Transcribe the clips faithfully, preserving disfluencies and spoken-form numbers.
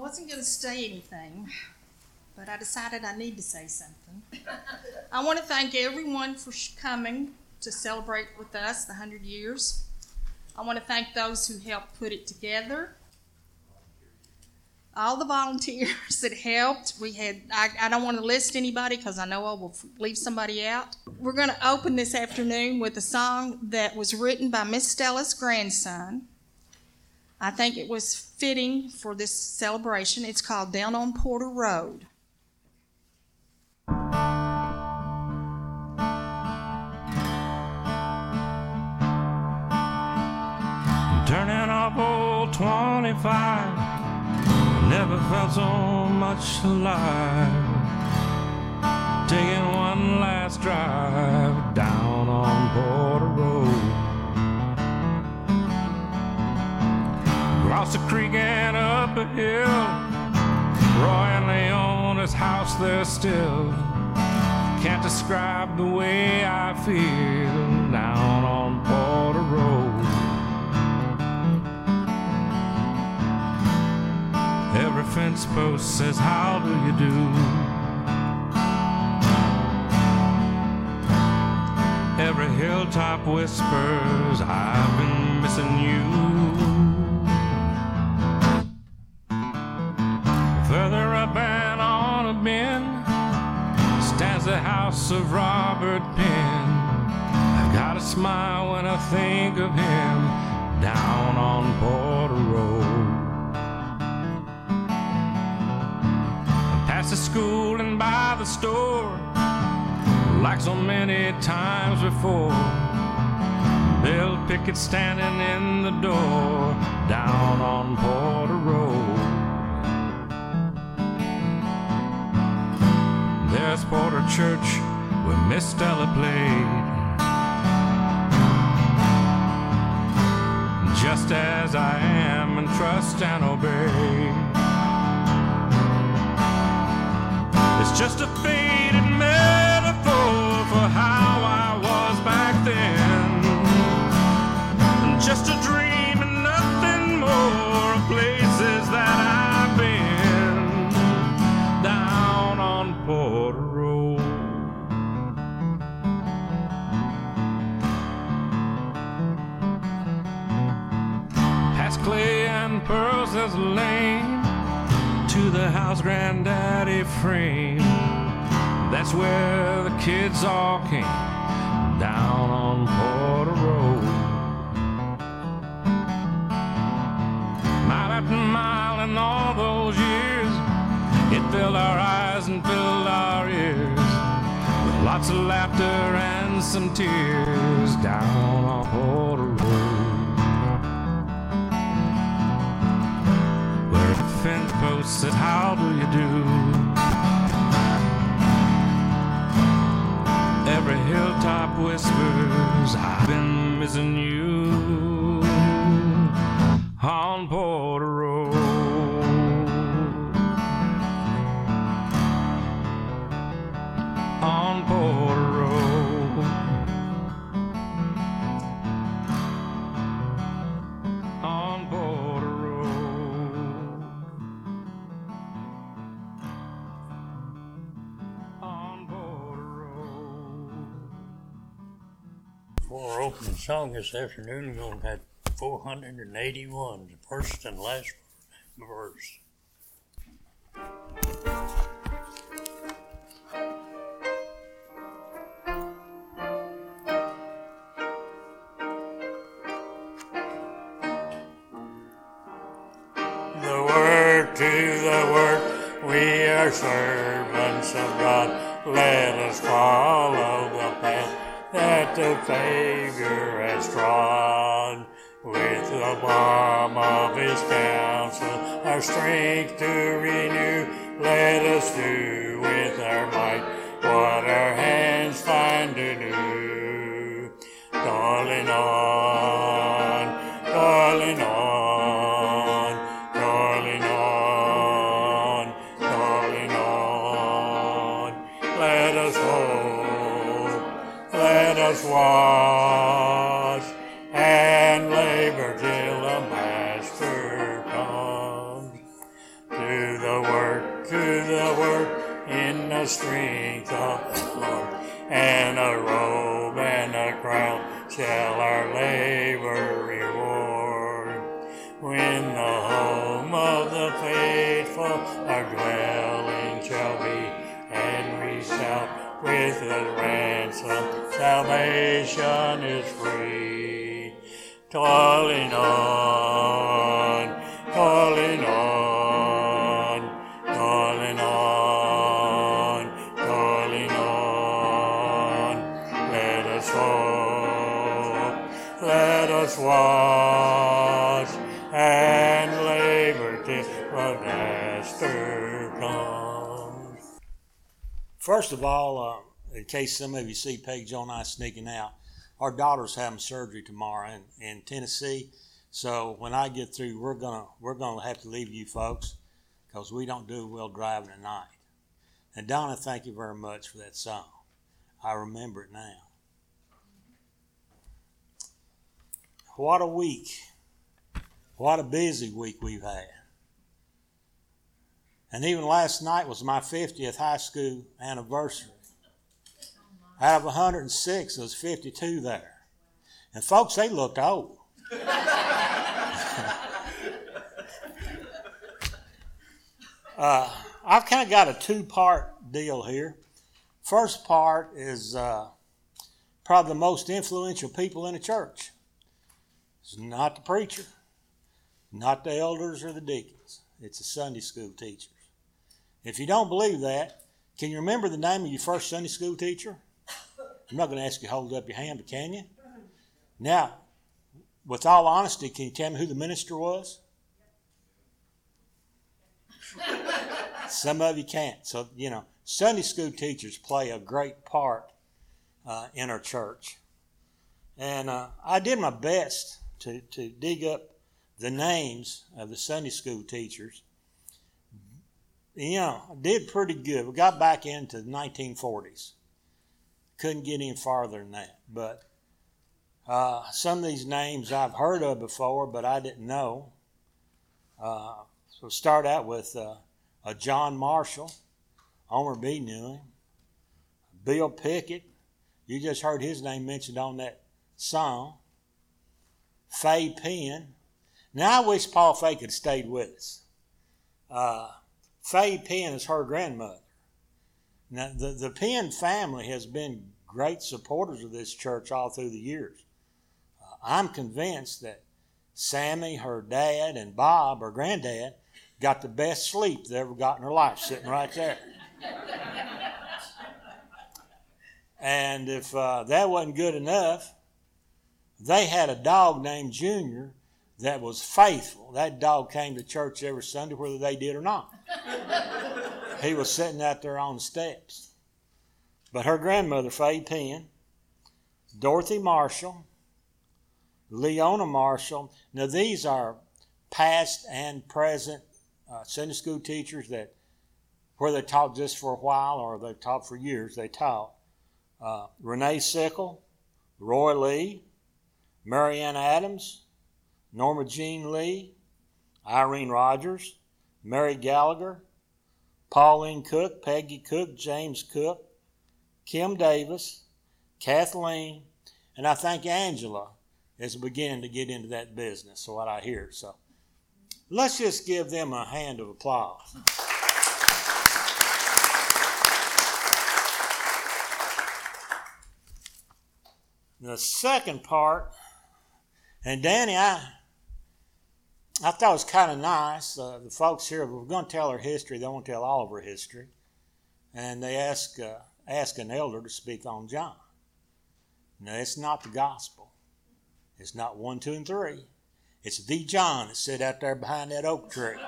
wasn't going to say anything, but I decided I need to say something. I want to thank everyone for coming to celebrate with us the one hundred years. I want to thank those who helped put it together. All the volunteers that helped. We had, I, I don't want to list anybody because I know I will leave somebody out. We're going to open this afternoon with a song that was written by Miss Stella's grandson. I think it was fitting for this celebration. It's called Down on Porter Road. Turning off old twenty-five, never felt so much alive. Taking one last drive down on Porter Road. Across the creek and up a hill, Roy and Leona's house there still. Can't describe the way I feel down on Porter Road. Every fence post says, how do you do? Every hilltop whispers, I've been missing you. Further up and on a bend stands the house of Robert Penn. I've got a smile when I think of him down on Porter Road. Past the school and by the store, like so many times before. Bill Pickett standing in the door down on Porter Road. There's Porter Church where Miss Stella played. Just as I am, and trust and obey. It's just a faded metaphor for how I was back then. Just a dream and nothing more of places that I've been down on Porter Road. Past Clay and Pearls as a lane to the house Granddaddy framed. That's where the kids all came down on Porter Road. Mile after mile in all those years, it filled our eyes and filled our ears with lots of laughter and some tears down on Porter Road. Where a fence post said, how do you do? Every hilltop whispers, I've been missing you on Porter Road. On Porter Road. On Porter Road. On Porter Road. For our opening song this afternoon, we're going to have four hundred eighty-one, the first and last verse. The word to the work, we are servants of God. Let us follow the path that the Savior has trod. With the balm of his counsel, our strength to renew, let us do with our might what our hands find to do. Toiling on, toiling on, toiling on, toiling on. Let us hope, let us watch, and labor till the Master comes to the work, to the work in the strength of the Lord. And a robe and a crown shall our labor reward. When the home of the faithful our dwelling shall be, and we shout with the ransom, salvation is free. Toiling on, toiling on, toiling on, toiling on. Let us hope, let us watch, and labor till the Master comes. First of all, uh, in case some of you see Peggy Jo and I sneaking out, our daughter's having surgery tomorrow in, in Tennessee. So when I get through, we're gonna we're gonna have to leave you folks because we don't do well driving at night. And Donna, thank you very much for that song. I remember it now. What a week. What a busy week we've had. And even last night was my fiftieth high school anniversary. Out of one hundred six, there was fifty-two there. And folks, they looked old. uh, I've kind of got a two-part deal here. First part is uh, probably the most influential people in the church. It's not the preacher, not the elders or the deacons. It's the Sunday school teachers. If you don't believe that, can you remember the name of your first Sunday school teacher? I'm not going to ask you to hold up your hand, but can you? Now, with all honesty, can you tell me who the minister was? Some of you can't. So, you know, Sunday school teachers play a great part uh, in our church. And uh, I did my best to, to dig up the names of the Sunday school teachers. You know, I did pretty good. We got back into the nineteen forties. Couldn't get any farther than that. But uh, some of these names I've heard of before, but I didn't know. Uh, so start out with uh, a John Marshall. Homer B. knew him. Bill Pickett. You just heard his name mentioned on that song. Fay Penn. Now I wish Paul Fay could have stayed with us. Uh, Fay Penn is her grandmother. Now, the, the Penn family has been great supporters of this church all through the years. Uh, I'm convinced that Sammy, her dad, and Bob, her granddad, got the best sleep they ever got in their life sitting right there. And if uh, that wasn't good enough, they had a dog named Junior that was faithful. That dog came to church every Sunday whether they did or not. He was sitting out there on the steps. But her grandmother, Fay Penn, Dorothy Marshall, Leona Marshall. Now these are past and present uh, Sunday school teachers that, whether they taught just for a while or they taught for years, they taught. Uh, Renee Sickle, Roy Lee, Marianne Adams, Norma Jean Lee, Irene Rogers, Mary Gallagher, Pauline Cook, Peggy Cook, James Cook, Kim Davis, Kathleen, and I think Angela is beginning to get into that business, so what I hear. So let's just give them a hand of applause. The second part, and Danny, I I thought it was kind of nice. Uh, the folks here, we're going to tell our history. They won't tell all of our history. And they ask, uh, ask an elder to speak on John. Now, it's not the gospel. It's not one, two, and three. It's the John that sit out there behind that oak tree.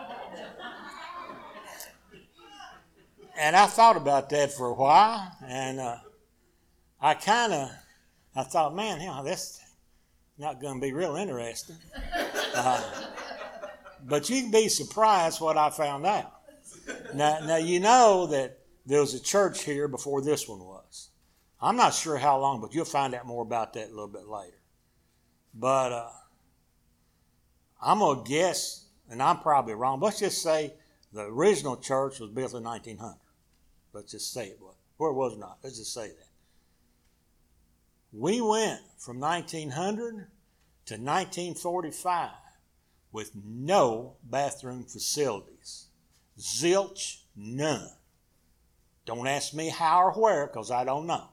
And I thought about that for a while. And uh, I kind of, I thought, man, you know, that's not going to be real interesting. Uh, But you can be surprised what I found out. Now, now, you know that there was a church here before this one was. I'm not sure how long, but you'll find out more about that a little bit later. But uh, I'm going to guess, and I'm probably wrong, but let's just say The original church was built in nineteen hundred. Let's just say it was. Or it was not. Let's just say that. We went from nineteen hundred to nineteen forty-five with no bathroom facilities. Zilch, none. Don't ask me how or where, because I don't know.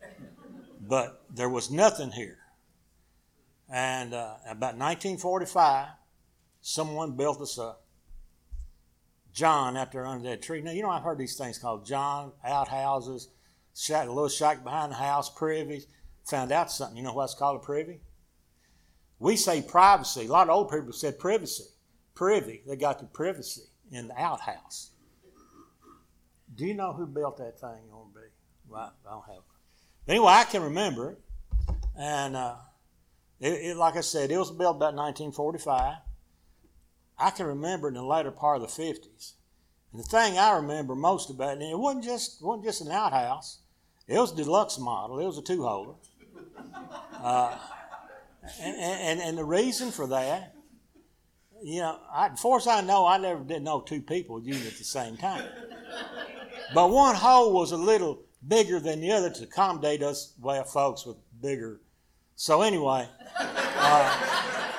But there was nothing here. And uh, about nineteen forty-five, someone built us a John out there under that tree. Now, you know, I've heard these things called John, outhouses, shack, a little shack behind the house, privies. Found out something. You know what's called a privy? We say privacy. A lot of old people said privacy. Privy. They got the privacy in the outhouse. Do you know who built that thing on B? Well, I don't have it. But anyway, I can remember it. And uh, it, it, like I said, it was built about nineteen forty-five. I can remember it in the later part of the fifties. And the thing I remember most about it, it wasn't just, it wasn't just an outhouse. It was a deluxe model. It was a two-holder. Uh, and, and, and the reason for that, you know, I, as far as I know, I never did know two people using it at the same time. But one hole was a little bigger than the other to accommodate us, well, folks with bigger. So anyway, uh,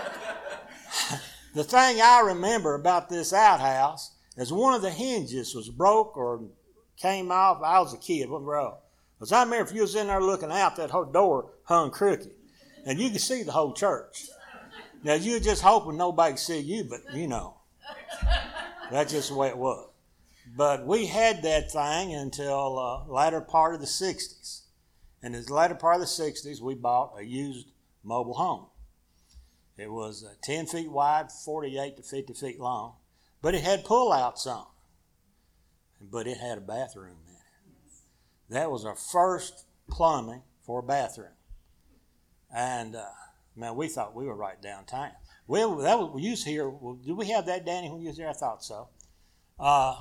the thing I remember about this outhouse is one of the hinges was broke or came off. I was a kid, wasn't broke. Because I remember if you was in there looking out, that whole door hung crooked. And you could see the whole church. Now, you were just hoping nobody could see you, but you know. That's just the way it was. But we had that thing until uh, latter part of the sixties. And in the latter part of the sixties, we bought a used mobile home. It was uh, ten feet wide, forty-eight to fifty feet long. But it had pull-outs on it. But it had a bathroom in it. That was our first plumbing for a bathroom. And, uh, man, we thought we were right downtown. Well, that was, we used here, well, did we have that, Danny, when you was there? I thought so. Uh,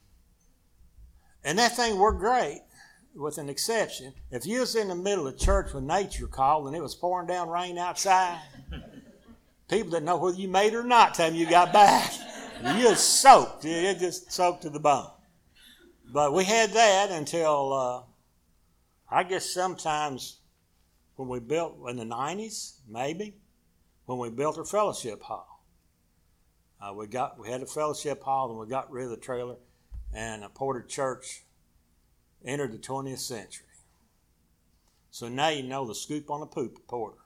and that thing worked great, with an exception. If you was in the middle of church when nature called and it was pouring down rain outside, people didn't know whether you made it or not till you got back. You was soaked. It just soaked to the bone. But we had that until, uh, I guess sometimes when we built, in the nineties, maybe, when we built our fellowship hall. Uh, we got we had a fellowship hall and we got rid of the trailer, and a Porter Church entered the twentieth century. So now you know the scoop on the poop at Porter.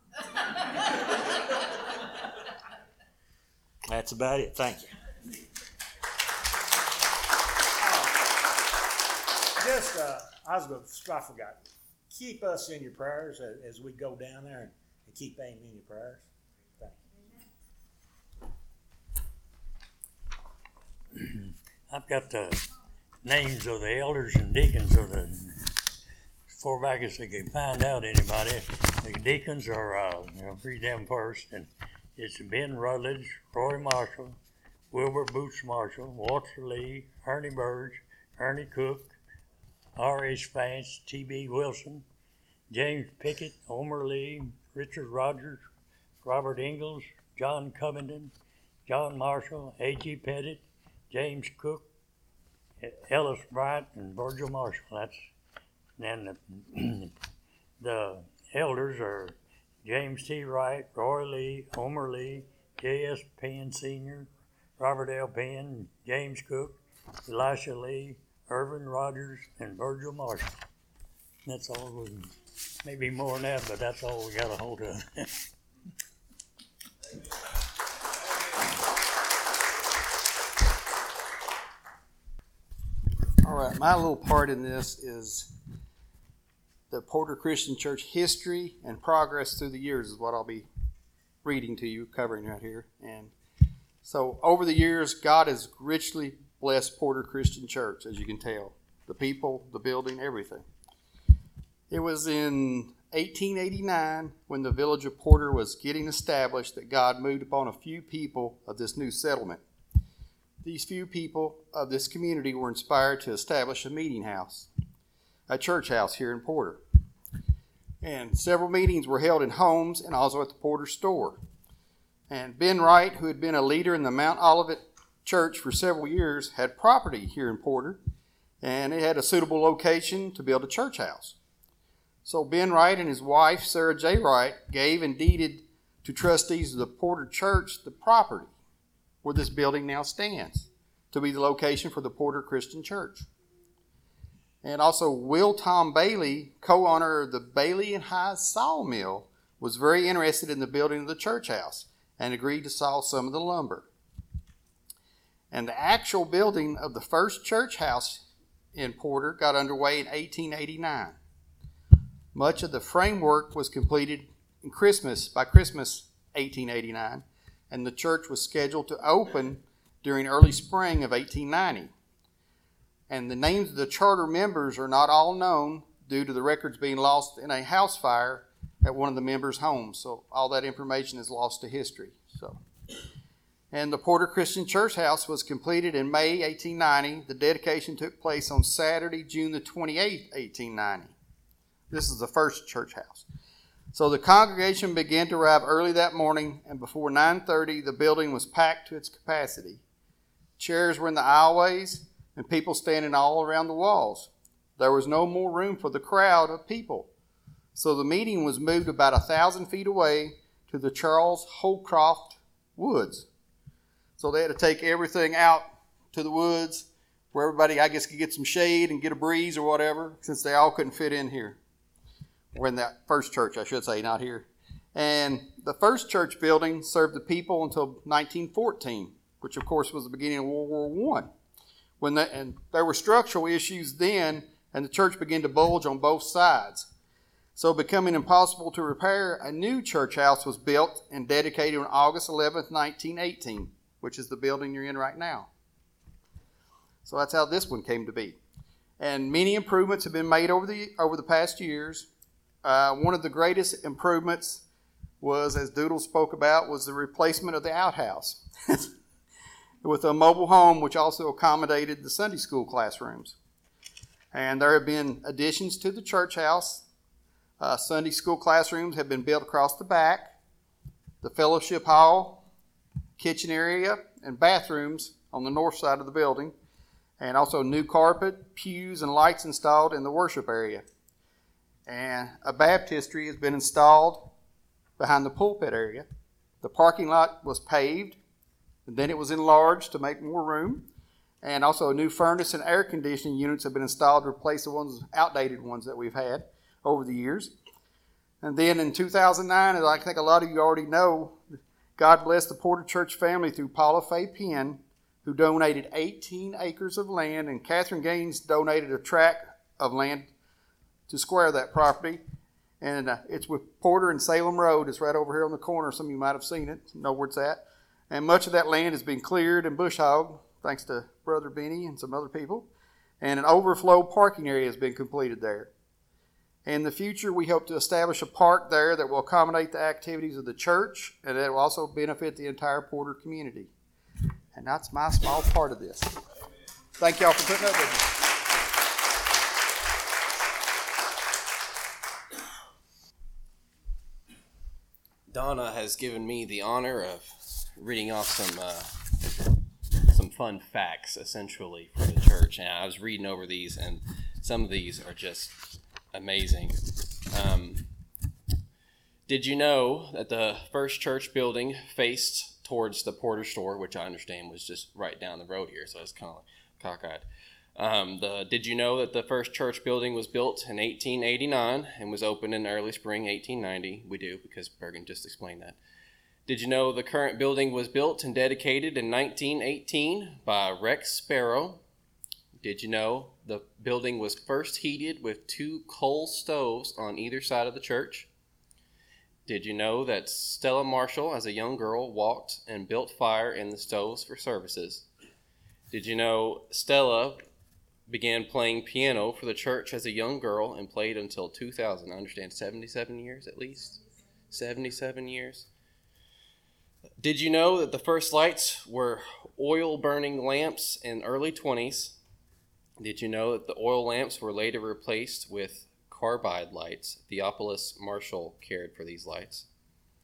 That's about it. Thank you. Just, uh, I was going to, I forgot. Keep us in your prayers as, as we go down there, and, and keep Amy in your prayers. Thank you. I've got the names of the elders and deacons of the, as far back as they can find out anybody. The deacons are, uh, you know, read them first, and it's Ben Rutledge, Roy Marshall, Wilbur Boots Marshall, Walter Lee, Ernie Burge, Ernie Cook, R H Vance, T B Wilson, James Pickett, Homer Lee, Richard Rogers, Robert Ingalls, John Covington, John Marshall, A G Pettit, James Cook, Ellis Bright, and Virgil Marshall. That's then the, the elders are James T. Wright, Roy Lee, Homer Lee, J S Penn Senior, Robert L. Penn, James Cook, Elisha Lee, Irvin Rogers, and Virgil Marshall. That's all we, maybe more than that, but that's all we got a hold of. All right, my little part in this is the Porter Christian Church history and progress through the years is what I'll be reading to you, covering right here. And so over the years, God has richly blessed Porter Christian Church, as you can tell. The people, the building, everything. It was in eighteen eighty-nine, when the village of Porter was getting established, that God moved upon a few people of this new settlement. These few people of this community were inspired to establish a meeting house, a church house here in Porter. And several meetings were held in homes and also at the Porter store. And Ben Wright, who had been a leader in the Mount Olivet church for several years had property here in Porter, and it had a suitable location to build a church house. So Ben Wright and his wife, Sarah J. Wright, gave and deeded to trustees of the Porter Church the property where this building now stands to be the location for the Porter Christian Church. And also Will Tom Bailey, co-owner of the Bailey and High Sawmill, was very interested in the building of the church house and agreed to saw some of the lumber. And the actual building of the first church house in Porter got underway in eighteen eighty-nine. Much of the framework was completed in Christmas by Christmas eighteen eighty-nine, and the church was scheduled to open during early spring of eighteen ninety. And the names of the charter members are not all known due to the records being lost in a house fire at one of the members' homes. So all that information is lost to history. So, and the Porter Christian Church House was completed in May eighteen ninety. The dedication took place on Saturday, June the twenty-eighth, eighteen ninety. This is the first church house. So the congregation began to arrive early that morning, and before nine thirty, the building was packed to its capacity. Chairs were in the aisleways, and people standing all around the walls. There was no more room for the crowd of people. So the meeting was moved about a thousand feet away to the Charles Holcroft Woods. So they had to take everything out to the woods where everybody, I guess, could get some shade and get a breeze or whatever, since they all couldn't fit in here. Or in that first church, I should say, not here. And the first church building served the people until nineteen fourteen, which of course was the beginning of World War One. When the, and there were structural issues then, and the church began to bulge on both sides. So becoming impossible to repair, a new church house was built and dedicated on August eleventh, nineteen eighteen, which is the building you're in right now. So that's how this one came to be. And many improvements have been made over the over the past years. Uh, one of the greatest improvements was, as Doodle spoke about, was the replacement of the outhouse with a mobile home, which also accommodated the Sunday school classrooms. And there have been additions to the church house. Uh, Sunday school classrooms have been built across the back. The fellowship hall, kitchen area, and bathrooms on the north side of the building. And also new carpet, pews, and lights installed in the worship area. And a baptistry has been installed behind the pulpit area. The parking lot was paved, and then it was enlarged to make more room. And also a new furnace and air conditioning units have been installed to replace the ones, outdated ones that we've had over the years. And then in two thousand nine, as I think a lot of you already know, God blessed the Porter Church family through Paula Faye Penn, who donated eighteen acres of land, and Catherine Gaines donated a tract of land to square that property. And uh, it's with Porter and Salem Road. It's right over here on the corner. Some of you might have seen it, know where it's at. And much of that land has been cleared and bush hogged, thanks to Brother Benny and some other people. And an overflow parking area has been completed there. In the future, we hope to establish a park there that will accommodate the activities of the church, and that will also benefit the entire Porter community. And that's my small part of this. Thank y'all for putting up with me. Donna has given me the honor of reading off some uh, some fun facts, essentially, for the church. And I was reading over these, and some of these are just amazing. Um, did you know that the first church building faced towards the Porter store, which I understand was just right down the road here, so it's kind of cockeyed. Um, the, did you know that the first church building was built in eighteen eighty-nine and was opened in early spring eighteen ninety? We do, because Bergen just explained that. Did you know the current building was built and dedicated in nineteen eighteen by Rex Sparrow? Did you know the building was first heated with two coal stoves on either side of the church? Did you know that Stella Marshall, as a young girl, walked and built fire in the stoves for services? Did you know Stella began playing piano for the church as a young girl and played until two thousand? I understand seventy-seven years at least. seventy-seven years. Did you know that the first lights were oil-burning lamps in early twenties? Did you know that the oil lamps were later replaced with carbide lights? Theophilus Marshall cared for these lights.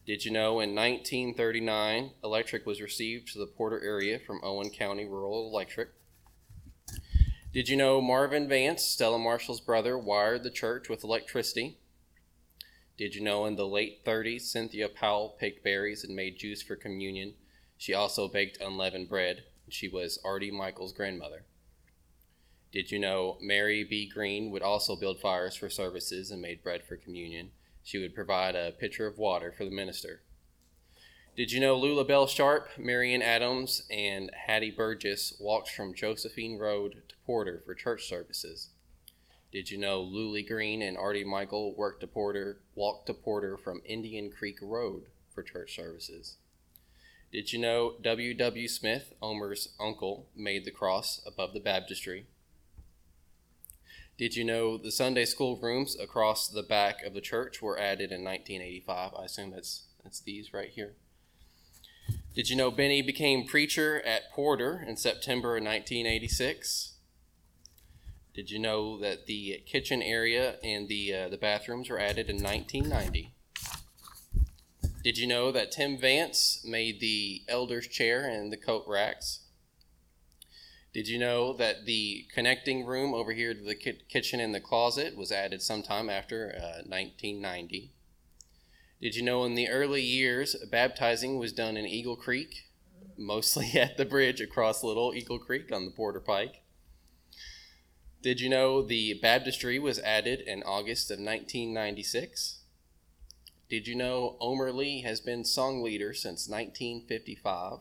Did you know in nineteen thirty-nine, electric was received to the Porter area from Owen County Rural Electric? Did you know Marvin Vance, Stella Marshall's brother, wired the church with electricity? Did you know in the late thirties, Cynthia Powell picked berries and made juice for communion? She also baked unleavened bread. She was Artie Michael's grandmother. Did you know Mary B. Green would also build fires for services and made bread for communion? She would provide a pitcher of water for the minister. Did you know Lula Bell Sharp, Marion Adams, and Hattie Burgess walked from Josephine Road to Porter for church services? Did you know Lulie Green and Artie Michael worked to Porter, walked to Porter from Indian Creek Road for church services? Did you know W W Smith, Omer's uncle, made the cross above the baptistry? Did you know the Sunday school rooms across the back of the church were added in nineteen eighty-five? I assume that's that's these right here. Did you know Benny became preacher at Porter in September of nineteen eighty-six? Did you know that the kitchen area and the uh, the bathrooms were added in nineteen ninety? Did you know that Tim Vance made the elder's chair and the coat racks? Did you know that the connecting room over here to the ki- kitchen and the closet was added sometime after uh, nineteen ninety? Did you know in the early years, baptizing was done in Eagle Creek, mostly at the bridge across Little Eagle Creek on the Porter Pike? Did you know the baptistry was added in August of nineteen ninety-six? Did you know Omer Lee has been song leader since nineteen fifty-five?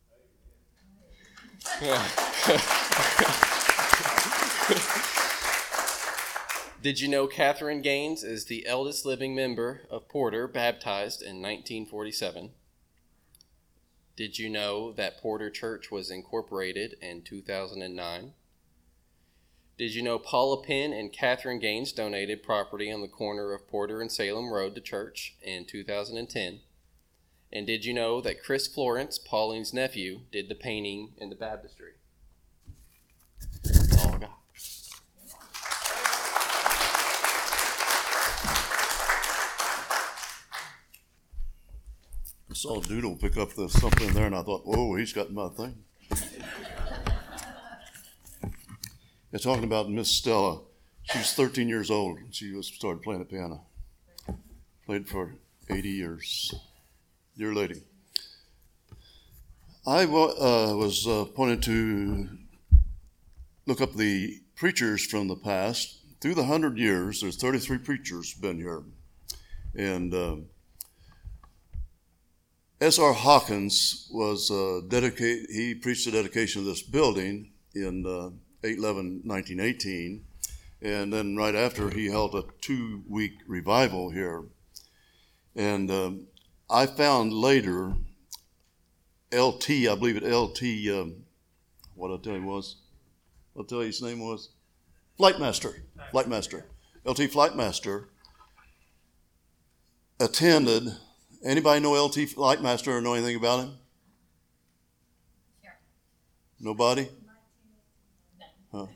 Did you know Catherine Gaines is the eldest living member of Porter, baptized in nineteen forty-seven? Did you know that Porter Church was incorporated in two thousand nine? Did you know Paula Penn and Catherine Gaines donated property on the corner of Porter and Salem Road to church in two thousand ten? And did you know that Chris Florence, Pauline's nephew, did the painting in the baptistry? That's all I got. I saw Doodle pick up the something there, and I thought, "Whoa, he's got my thing." They're talking about Miss Stella. She was thirteen years old when she was started playing the piano. Played for eighty years. Dear lady. I uh, was uh, appointed to look up the preachers from the past. Through the hundred years, there's thirty-three preachers been here. And uh, S R Hawkins was uh, dedicated, he preached the dedication of this building in uh, eight eleven nineteen eighteen. And then right after, he held a two-week revival here. And um, I found later, L T, I believe it L T, um, what I'll tell you was, I'll tell you his name was, Flightmaster, Flightmaster. L T Flightmaster attended, anybody know L T Flightmaster or know anything about him? Sure. Nobody? Huh.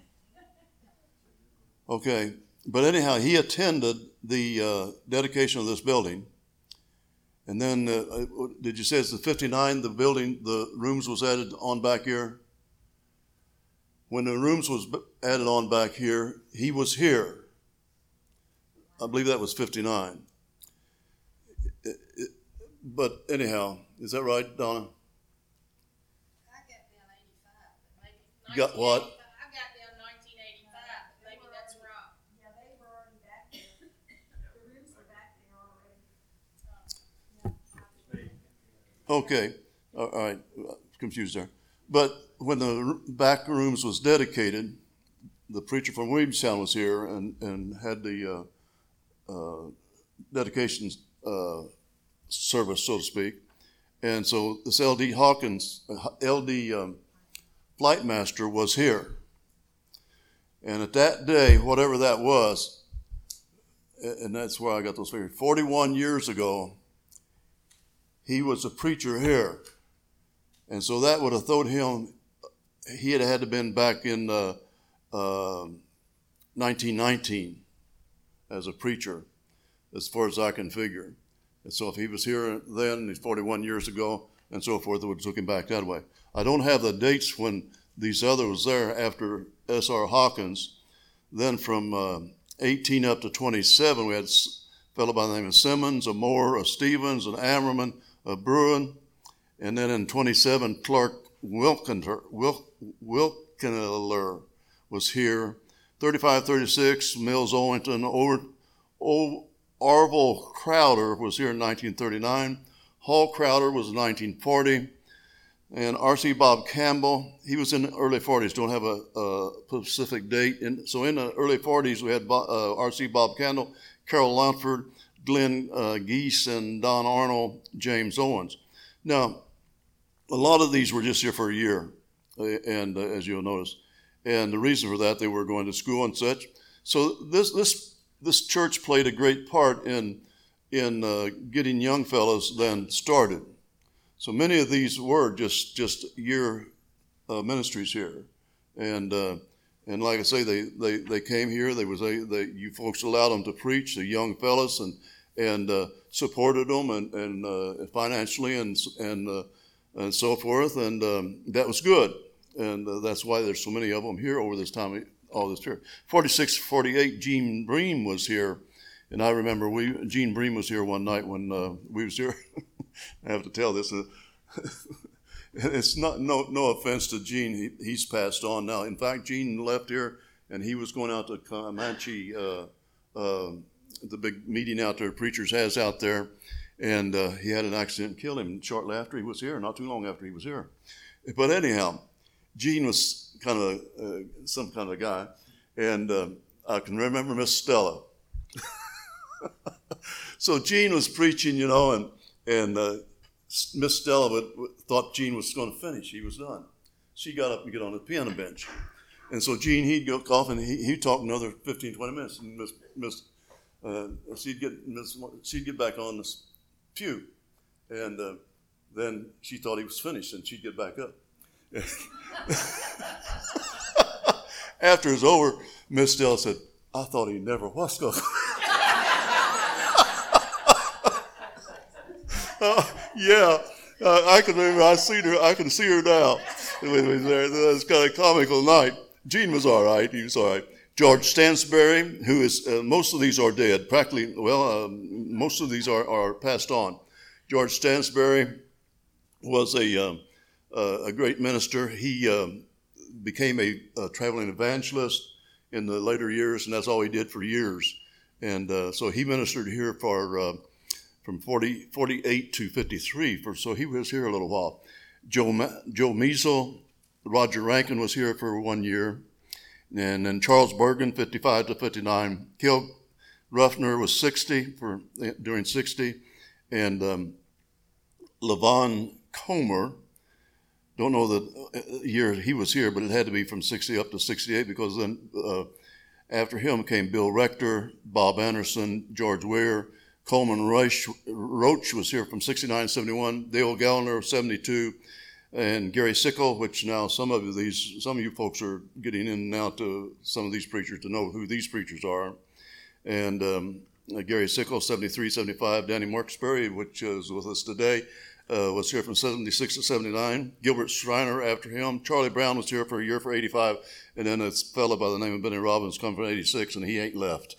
Okay, but anyhow, he attended the uh, dedication of this building. And then, uh, did you say it's the fifty-nine, the building, the rooms was added on back here? When the rooms was added on back here, he was here. I believe that was fifty-nine. It, it, but anyhow, is that right, Donna? I got down eighty-five, but maybe. You got what? I got down nineteen eighty-five, but maybe that's wrong. Yeah, they were already back there. The rooms were back there already. Okay, all right, confused there. But when the back rooms was dedicated, the preacher from Williamstown was here and, and had the uh, uh, dedication uh, service, so to speak. And so this L D Hawkins, L D um, Flightmaster was here. And at that day, whatever that was, and that's where I got those figures, forty-one years ago, he was a preacher here. And so that would have thrown him, he had had to been back in uh, uh, nineteen nineteen as a preacher, as far as I can figure. And so if he was here then, he's forty-one years ago, and so forth, it would look him back that way. I don't have the dates when these others was there after S R Hawkins. Then from uh, eighteen up to twenty-seven, we had a fellow by the name of Simmons, a Moore, a Stevens, an Ammerman, a Bruin, and then in twenty-seven, Clark Wilkiner, Wilk, Wilkiner was here. thirty-five, thirty-six, Mills Owington, Or, o, Orville Crowder was here in nineteen thirty-nine. Hall Crowder was in nineteen forty. And R C Bob Campbell, he was in the early forties, don't have a, a specific date. In, so in the early forties, we had uh, R C Bob Campbell, Carol Luntford, Glenn uh, Geese, and Don Arnold, James Owens. Now, a lot of these were just here for a year, uh, and uh, as you'll notice. And the reason for that, they were going to school and such. So this this this church played a great part in, in uh, getting young fellows then started. So many of these were just just year uh, ministries here, and uh, and like I say, they, they, they came here. They was a they, you folks allowed them to preach, the young fellas, and and uh, supported them and and uh, financially and and uh, and so forth, and um, that was good, and uh, that's why there's so many of them here over this time, all this year. forty-six, forty-eight, Gene Bream was here, and I remember we Gene Bream was here one night when uh, we was here. I have to tell this. Uh, it's not no no offense to Gene. He, he's passed on now. In fact, Gene left here, and he was going out to Comanche, uh, uh, the big meeting out there preachers has out there, and uh, he had an accident and killed him shortly after he was here. Not too long after he was here. But anyhow, Gene was kind of uh, some kind of guy, and uh, I can remember Miss Stella. So Gene was preaching, you know, and. And uh, Miss Stella would, would, thought Gene was going to finish. He was done. She got up and get on the piano bench. And so Gene, he'd go off and he, he'd talk another fifteen, twenty minutes. And Miss, Miss, uh, she'd, get, Miss, she'd get back on the pew. And uh, then she thought he was finished and she'd get back up. After it was over, Miss Stella said, I thought he never was going to Uh, yeah, uh, I can remember. I see her. I can see her now. It was there. It was kind of a comical night. Gene was all right. He was all right. George Stansberry, who is uh, most of these are dead. Practically, well, um, most of these are, are passed on. George Stansberry was a um, uh, a great minister. He um, became a, a traveling evangelist in the later years, and that's all he did for years. And uh, so he ministered here for. Uh, From forty, forty-eight to fifty-three, for, so he was here a little while. Joe, Joe Measle, Roger Rankin was here for one year. And then Charles Bergen, fifty-five to fifty-nine. Gil Ruffner was sixty, for during sixty. And um, Levon Comer, don't know the year he was here, but it had to be from sixty up to sixty-eight, because then uh, after him came Bill Rector, Bob Anderson, George Weir, Coleman Roach, Roach was here from sixty-nine to seventy-one, Dale Gallner, seventy-two, and Gary Sickle, which now some of these, some of you folks are getting in now to some of these preachers to know who these preachers are. And um, Gary Sickle, seventy-three, seventy-five, Danny Marksberry, which is with us today, uh, was here from seventy-six to seventy-nine. Gilbert Schreiner after him. Charlie Brown was here for a year for eighty-five, and then a fellow by the name of Benny Robbins come from eighty-six, and he ain't left.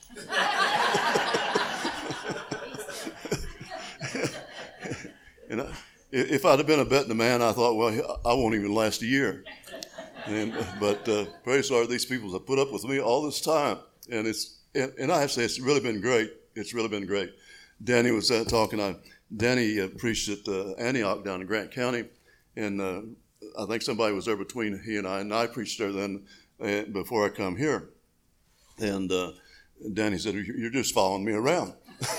And I, if I'd have been a betting man, I thought, well, I won't even last a year. And but uh, praise the Lord, these people have put up with me all this time, and it's and, and I have to say it's really been great. It's really been great. Danny was uh, talking. I, Danny uh, preached at uh, Antioch down in Grant County, and uh, I think somebody was there between he and I, and I preached there then uh, before I come here. And uh, Danny said, "You're just following me around."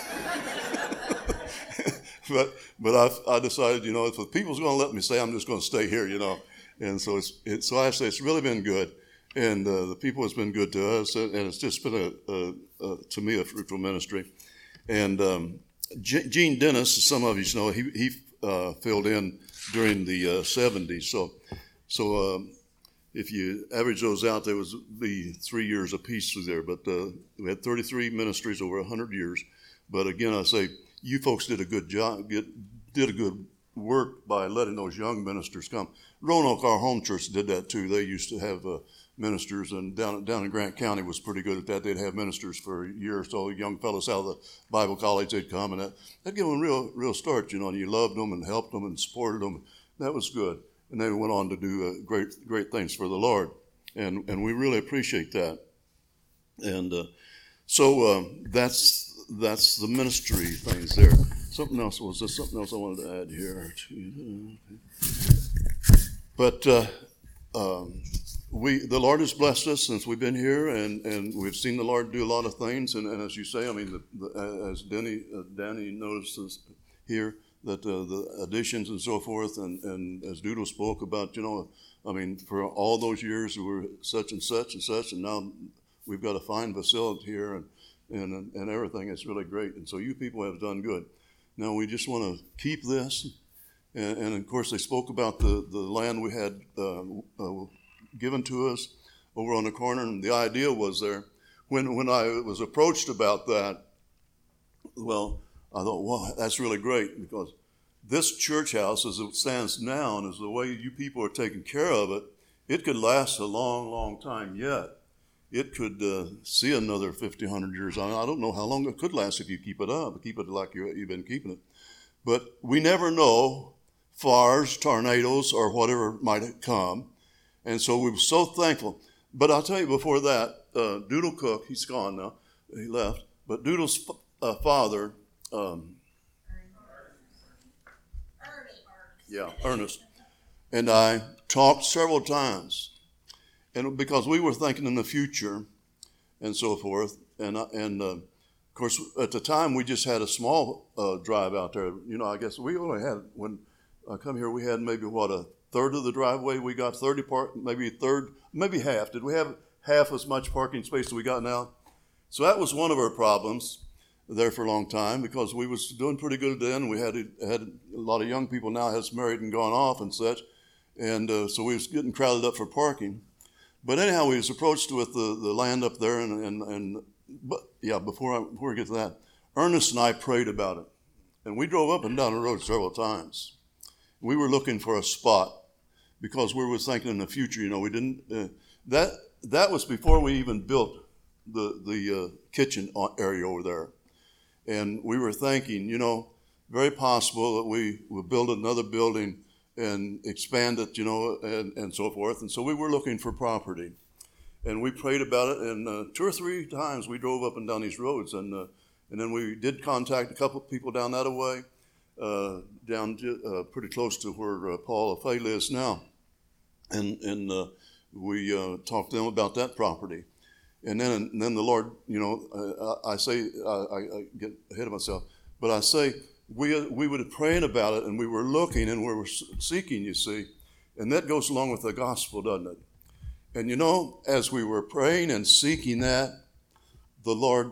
But but I I decided, you know, if the people's going to let me stay, I'm just going to stay here, you know. And so it's it, so I say it's really been good, and uh, the people has been good to us, and it's just been a, a, a to me a fruitful ministry. And um, G- Gene Dennis, some of you know, he he uh, filled in during the uh, seventies. So so um, if you average those out, there was be three years apiece through there. But uh, we had thirty-three ministries over one hundred years. But again, I say, you folks did a good job, get, did a good work by letting those young ministers come. Roanoke, our home church, did that too. They used to have uh, ministers, and down down in Grant County was pretty good at that. They'd have ministers for a year or so. Young fellows out of the Bible college, they'd come, and that, that'd give them a real, real start, you know, and you loved them and helped them and supported them. That was good. And they went on to do uh, great great things for the Lord. And and we really appreciate that. And uh, so um, that's that's the ministry things there. Something else, was there something else I wanted to add here? But uh, um, we the Lord has blessed us since we've been here, and, and we've seen the Lord do a lot of things. And, and as you say, I mean, the, the, as Danny, uh, Danny notices here, that uh, the additions and so forth, and, and as Doodle spoke about, you know, I mean, for all those years we were such and such and such, and now we've got a fine facility here and, and, and everything. It's really great. And so you people have done good. Now we just want to keep this. And, and of course, they spoke about the, the land we had uh, uh, given to us over on the corner. And the idea was there, when, when I was approached about that, well, I thought, wow, that's really great, because this church house, as it stands now, and as the way you people are taking care of it, it could last a long, long time yet. It could uh, see another fifty, one hundred years. I don't know how long it could last if you keep it up, keep it like you, you've been keeping it. But we never know, fires, tornadoes, or whatever might come. And so we were so thankful. But I'll tell you before that, uh, Doodle Cook, he's gone now, he left, but Doodle's uh, father, um, yeah, Ernest, and I talked several times. And because we were thinking in the future and so forth, and and uh, of course at the time we just had a small uh, drive out there. You know, I guess we only had, when I come here, we had maybe what, a third of the driveway. We got thirty park, maybe a third, maybe half. Did we have half as much parking space as we got now? So that was one of our problems there for a long time, because we was doing pretty good then. We had had a lot of young people now has married and gone off and such, and uh, so we was getting crowded up for parking. But anyhow, we was approached with the, the land up there, and, and, and but yeah, before I, before we get to that, Ernest and I prayed about it. And we drove up and down the road several times. We were looking for a spot, because we were thinking in the future, you know, we didn't, uh, that that was before we even built the, the uh, kitchen area over there. And we were thinking, you know, very possible that we would build another building and expand it, you know, and, and so forth. And so we were looking for property. And we prayed about it, and uh, two or three times we drove up and down these roads. And uh, and then we did contact a couple of people down that way, uh, down to, uh, pretty close to where uh, Paul Fay lives now. And and uh, we uh, talked to them about that property. And then and then the Lord, you know, uh, I say, uh, I, I get ahead of myself, but I say, We we were praying about it, and we were looking, and we were seeking, you see. And that goes along with the gospel, doesn't it? And you know, as we were praying and seeking that, the Lord,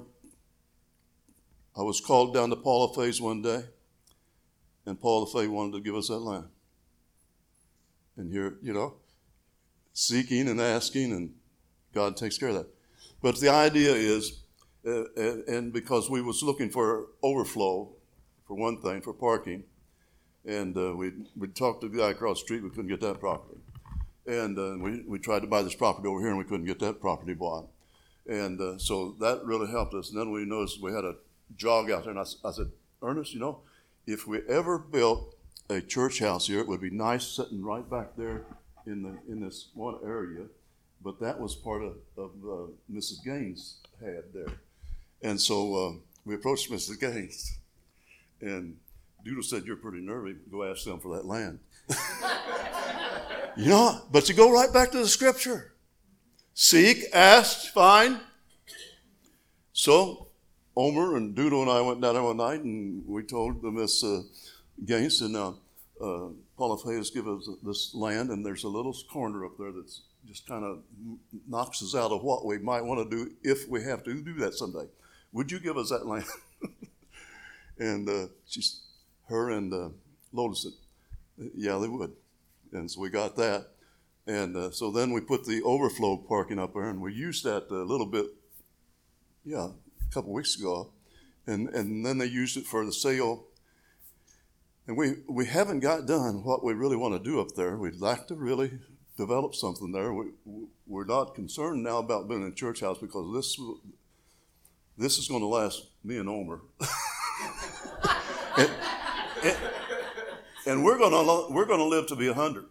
I was called down to Paul Fay's one day, and Paul Fay wanted to give us that land. And here, you know, seeking and asking, and God takes care of that. But the idea is, uh, and because we was looking for overflow, for one thing, for parking. And uh, we we talked to the guy across the street. We couldn't get that property. And uh, we, we tried to buy this property over here, and we couldn't get that property bought. And uh, so that really helped us. And then we noticed we had a jog out there. And I, I said, Ernest, you know, if we ever built a church house here, it would be nice sitting right back there in the in this one area. But that was part of, of uh, Missus Gaines had there. And so uh, we approached Missus Gaines. And Doodle said, you're pretty nervy. Go ask them for that land. You know, but you go right back to the scripture. Seek, ask, find. So Omer and Doodle and I went down there one night, and we told the Miss uh, Gaines, and uh, uh, Paula Fay has given us this land, and there's a little corner up there that's just kind of knocks us out of what we might want to do if we have to do that someday. Would you give us that land? And uh, she's, her and uh, Lotus said, yeah, they would. And so we got that. And uh, so then we put the overflow parking up there, and we used that a little bit, yeah, a couple weeks ago. and, and then they used it for the sale. And we, we haven't got done what we really want to do up there. We'd like to really develop something there. We, we're not concerned now about building a church house because this this is going to last me and Omer. and, and, and we're going to we're going to live to be a hundred.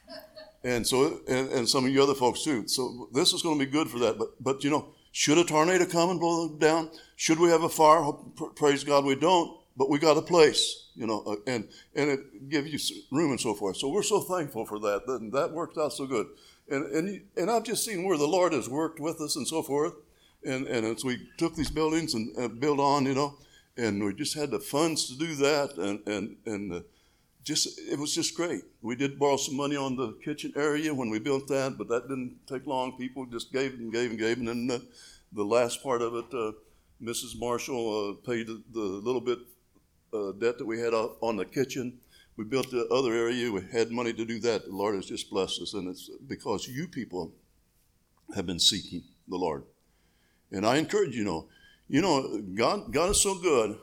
And so, and, and some of you other folks too. So this is going to be good for that. But, but you know, should a tornado come and blow them down? Should we have a fire? Praise God, we don't. But we got a place, you know, uh, and and it gives you room and so forth. So we're so thankful for that. That, that worked out so good. And and and I've just seen where the Lord has worked with us and so forth. And and as we took these buildings and uh, built on, you know, and we just had the funds to do that, and and and. Uh, Just, it was just great. We did borrow some money on the kitchen area when we built that, but that didn't take long. People just gave and gave and gave. And then the, the last part of it, uh, Missus Marshall uh, paid the, the little bit uh, debt that we had on the kitchen. We built the other area. We had money to do that. The Lord has just blessed us, and it's because you people have been seeking the Lord. And I encourage you, know, you know, God, God is so good,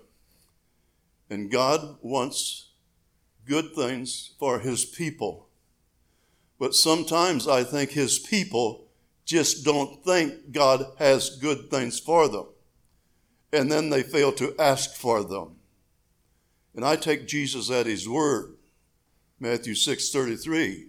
and God wants good things for his people. But sometimes I think his people just don't think God has good things for them. And then they fail to ask for them. And I take Jesus at his word. Matthew six thirty-three.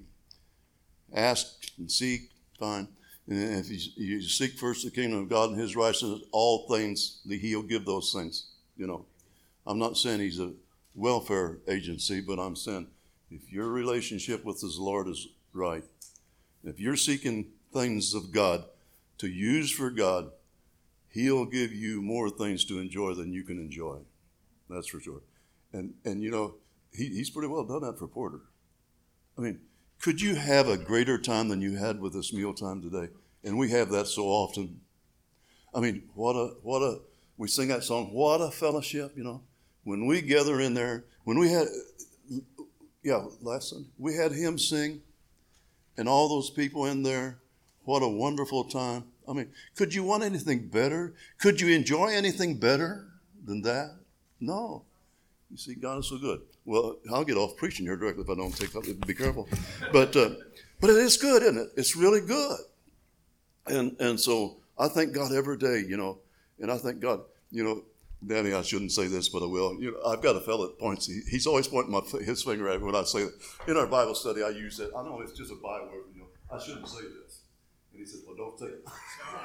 Ask and seek, find. And if you, you seek first the kingdom of God and his righteousness, all things, he'll give those things. You know, I'm not saying he's a welfare agency, but I'm saying if your relationship with his Lord is right, if you're seeking things of God to use for God, he'll give you more things to enjoy than you can enjoy. That's for sure. And and you know, he, he's pretty well done that for Porter. I mean, could you have a greater time than you had with this meal time today? And we have that so often. I mean, what a what a we sing that song, what a fellowship, you know. When we gather in there, when we had, yeah, last Sunday, we had him sing and all those people in there. What a wonderful time. I mean, could you want anything better? Could you enjoy anything better than that? No. You see, God is so good. Well, I'll get off preaching here directly if I don't take up. Be careful. But uh, but it is good, isn't it? It's really good. And and so I thank God every day, you know, and I thank God, you know, Danny, I shouldn't say this, but I will. You know, I've got a fellow that points. He, he's always pointing my, his finger at me when I say that. In our Bible study, I use that. I know it's just a byword. You know, I shouldn't say this. And he says, "Well, don't say it."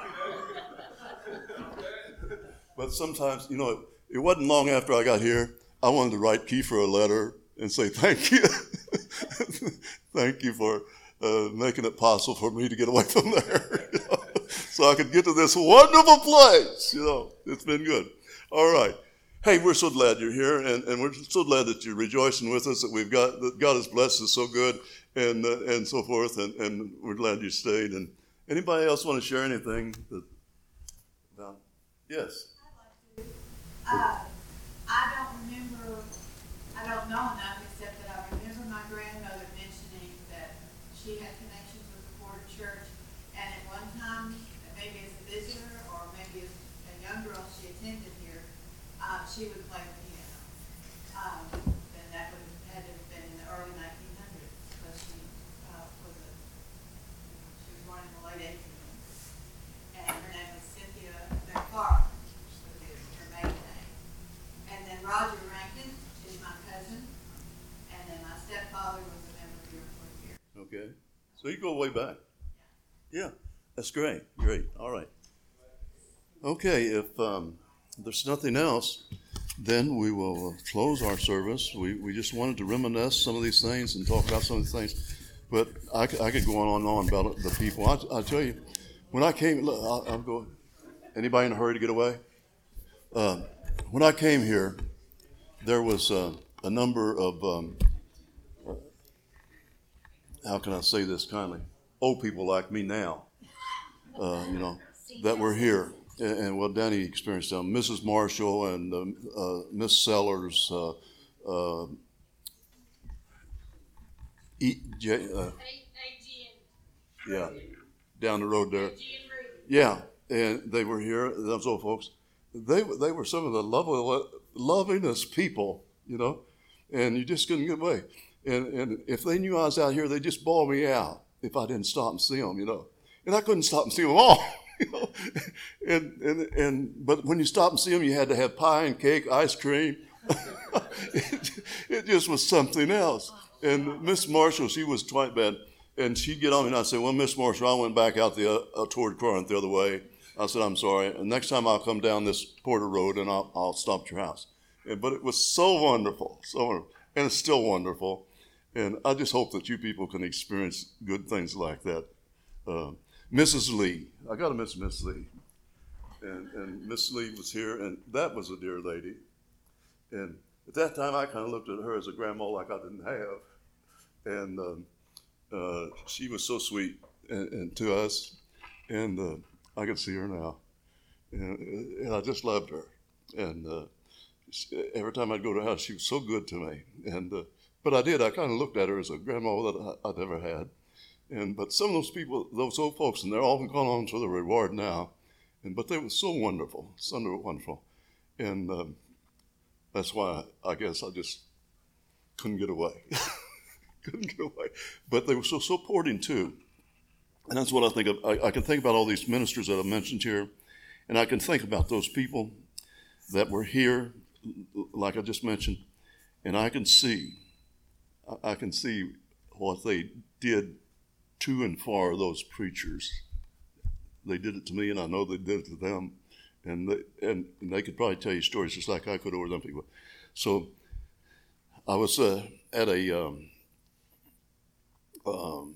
But sometimes, you know, it, it wasn't long after I got here. I wanted to write Kiefer a letter and say thank you, thank you for uh, making it possible for me to get away from there, you know, so I could get to this wonderful place. You know, it's been good. All right. Hey, we're so glad you're here, and, and we're so glad that you're rejoicing with us, that we've got, that God has blessed us so good, and uh, and so forth, and, and we're glad you stayed. And anybody else want to share anything? That, about, yes? I'd like to. Uh, I don't remember, I don't know enough, except that I remember my grandmother mentioning that she had connections with the Porter Church, and at one time, maybe as a visitor, or maybe as a young girl, she attended here. Uh, she would play the piano. Um, and that would have had to have been in the early nineteen hundreds, because she uh, was a, she was born in the late eighteen hundreds. And her name was Cynthia McCarr, which was her maiden name. And then Roger Rankin is my cousin, and then my stepfather was a member here for a year. Okay. So you go way back. Yeah, that's great. Great. All right. Okay, if um, there's nothing else, then we will close our service. We we just wanted to reminisce some of these things and talk about some of these things. But I, I could go on and on about the people. I, I'll tell you, when I came, look, I'll, I'll go. Anybody in a hurry to get away? Uh, when I came here, there was uh, a number of, um, uh, how can I say this kindly, old people like me now, uh, you know, that were here. And, and well, Danny experienced them. Missus Marshall and um, uh, Miss Sellers, uh, uh, e, J, uh, yeah, down the road there. Yeah, and they were here, those old folks. they they were some of the lovely, lovingest people, you know, and you just couldn't get away. And and if they knew I was out here, they just bawled me out if I didn't stop and see them, you know. And I couldn't stop and see them all, you know. And and and but when you stop and see them, you had to have pie and cake, ice cream. it, it just was something else. And Miss Marshall, she was quite bad. And she'd get on me and I'd say, well, Miss Marshall, I went back out the uh, toward Corinth the other way. I said, I'm sorry. And next time I'll come down this Porter Road and I'll, I'll stop at your house. And, but it was so wonderful, so wonderful. And it's still wonderful. And I just hope that you people can experience good things like that. Uh, Missus Lee, I got to miss Miss Lee. And, and Miss Lee was here, and that was a dear lady. And at that time, I kind of looked at her as a grandma like I didn't have. And um, uh, she was so sweet and, and to us. And uh, I can see her now. And, and I just loved her. And uh, she, every time I'd go to her house, she was so good to me. And uh, but I did. I kind of looked at her as a grandma that I, I'd never had. And but some of those people, those old folks, and they're all gone on to the reward now. And but they were so wonderful, so wonderful. And um, that's why I guess I just couldn't get away. couldn't get away. But they were so supporting too. And that's what I think of. I, I can think about all these ministers that I mentioned here, and I can think about those people that were here, like I just mentioned, and I can see, I can see what they did to and for those preachers. They did it to me, and I know they did it to them, and they, and, and they could probably tell you stories just like I could over them people. So I was uh, at a um, um,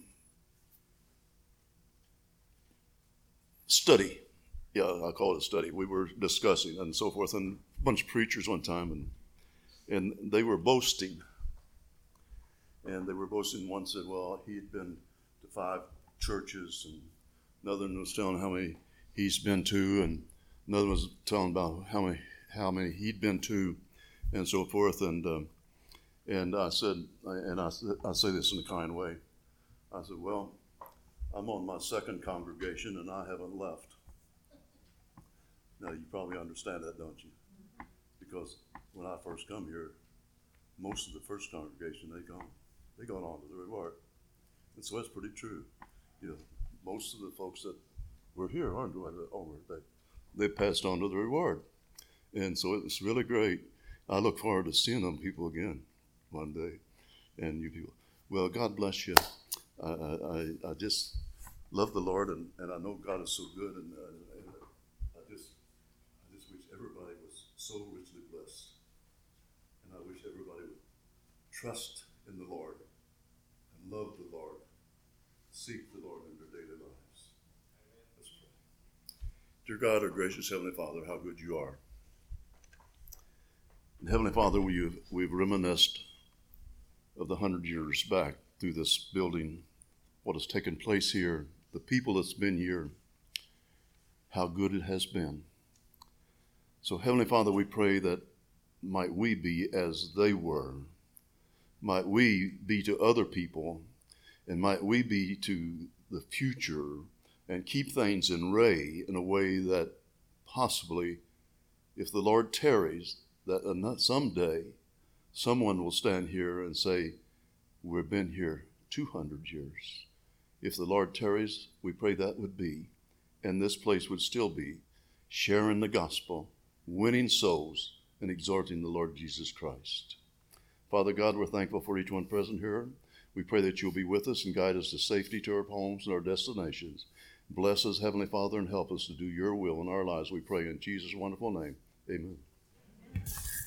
study. Yeah, I call it a study. We were discussing and so forth, and a bunch of preachers one time, and and they were boasting. And they were boasting. One said, well, he had been to five churches, and another one was telling how many he's been to, and another was telling about how many how many he'd been to, and so forth. And um, and I said, and I, I say this in a kind way. I said, well, I'm on my second congregation, and I haven't left. Now, you probably understand that, don't you? Because when I first come here, most of the first congregation, they gone. They gone on to the reward. And so that's pretty true. You know, most of the folks that were here aren't going over. They, they passed on to the reward. And so it's really great. I look forward to seeing them people again one day. And you people, well, God bless you. I, I, I just love the Lord, and, and I know God is so good, and, uh, and I just I just wish everybody was so richly blessed, and I wish everybody would trust in the Lord and love the Lord, seek the Lord in their daily lives. Let's pray. Dear God, our gracious Heavenly Father, how good you are. And Heavenly Father, we've, we've reminisced of the hundred years back through this building, what has taken place here, the people that's been here, how good it has been. So Heavenly Father, we pray that might we be as they were, might we be to other people, and might we be to the future and keep things in ray in a way that possibly, if the Lord tarries, that someday someone will stand here and say, we've been here two hundred years. If the Lord tarries, we pray that would be, and this place would still be, sharing the gospel, winning souls, and exhorting the Lord Jesus Christ. Father God, we're thankful for each one present here. We pray that you'll be with us and guide us to safety to our homes and our destinations. Bless us, Heavenly Father, and help us to do your will in our lives, we pray in Jesus' wonderful name. Amen.